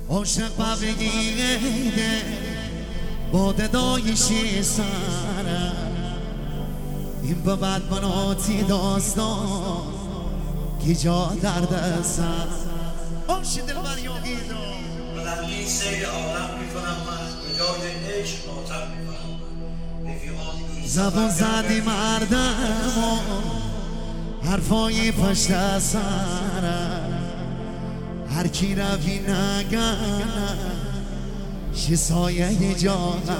عاشق بگیده با ددایشی سره این به بعد مناتی داستان که جا درد سر عاشق دلبر یاگیدو بلندی سیر عالم میکنم من به یاد عشق ماتم میکنم زبان زدی مردم و حرفای پشت سره هر کی روی نگنه شی سایه جانه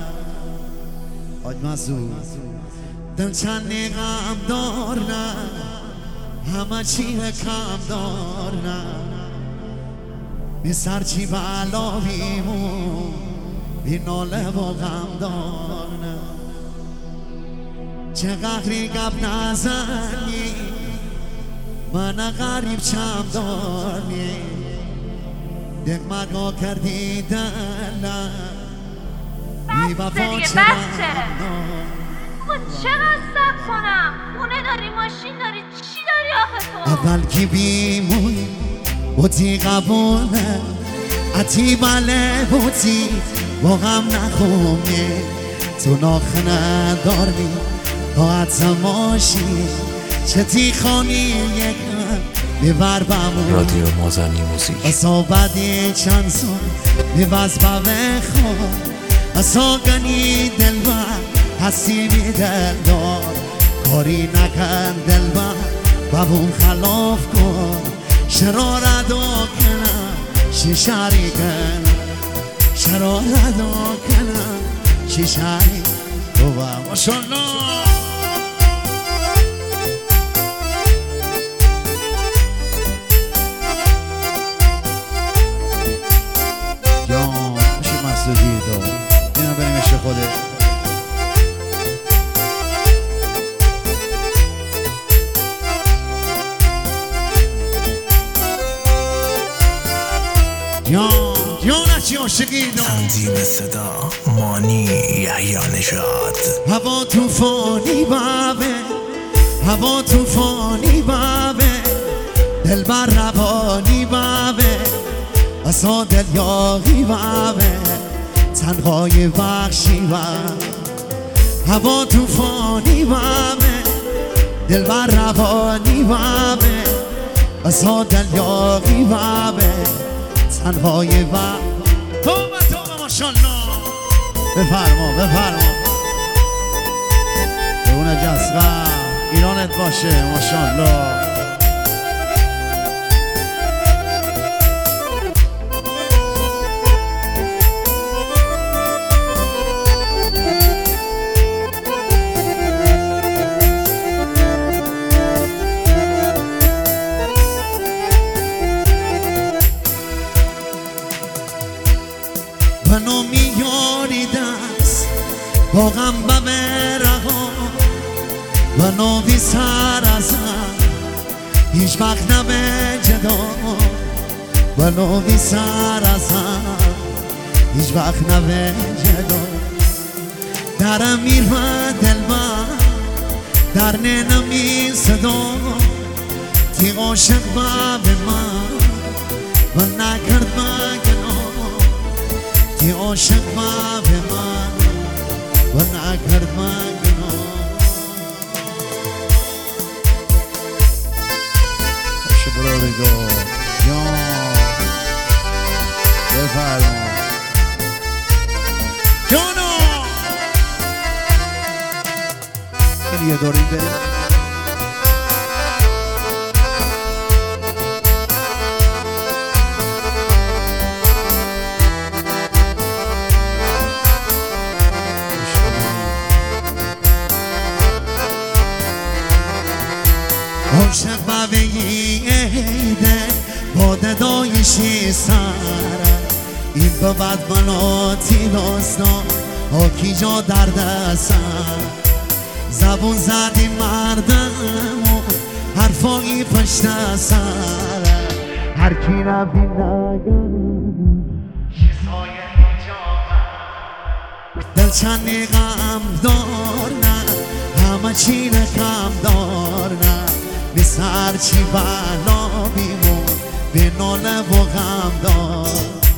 آج مسعود دل چند غم دار نه همه چی کم دار نه بی سر چی بلا بیمون بی ناله و غم دار نه چه قهری گب نزنی من غریب چم داری دقمقا کردی دلم بسته دیگه بسته خود چقدر سب کنم خونه داری ماشین داری چی داری آخه تو اول کی بیمونی بودی قبوله اتی بله بودی با غم نخونی تو ناخ نداری با اتماشی چتی خانی یکم ببر بمون رادیو مازنی موزیک اصا بعدی چند سال ببز بخور اصا گنی دلبر هستی بی دلدار کاری نکن دلبر ببون خلاف کن شرارت کنم شیشاری کنم شرارت کنم شیشاری کنم ماشالله اینو بریم عشق خوده جان چی عاشقی دو تنظیم صدا مانی یحیی نژاد هوا توفانی بابه هوا توفانی بابه دلبر روانی بابه اصلا دل یاغی بابه تنهای بخشی بابه هوا توفانی بابه دلبر روانی بابه اصلا دل یاغی بابه تنهای بابه توبه ماشالله بفرما به اون جزغه ایرانت باشه ماشالله منو میاری دست با غم ببرها منو بی سر ازم هیچ وقت نبه جدا منو بی سر ازم هیچ وقت نبه جدا درم میرم دلبر در نمی صدا تی عاشق به من و نکرد مگنا تی عاشق به من و نکرد مگنا شبراریدو یا بفرما جانو خیلی یه داریم بریم عاشق بگیده با ددایشی سره این به بعد مناتی داستان آکی جا درد سر زبون زدی مردم و حرفایی پشت سره هر کی روی نگن شیزای جا دل چندی غم دار نه همه چی کم دار نه بی سر چی بلا بیمون به ناله و غم دار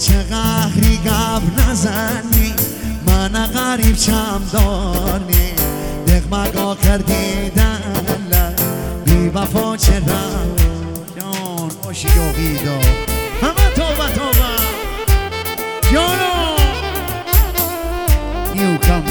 چه قهری گب نزنی من غریب چم دارنی دقمقا کردی دلم بی وفا چرا جان باشی یوغیدا همه توبه توبه جانو نیو کم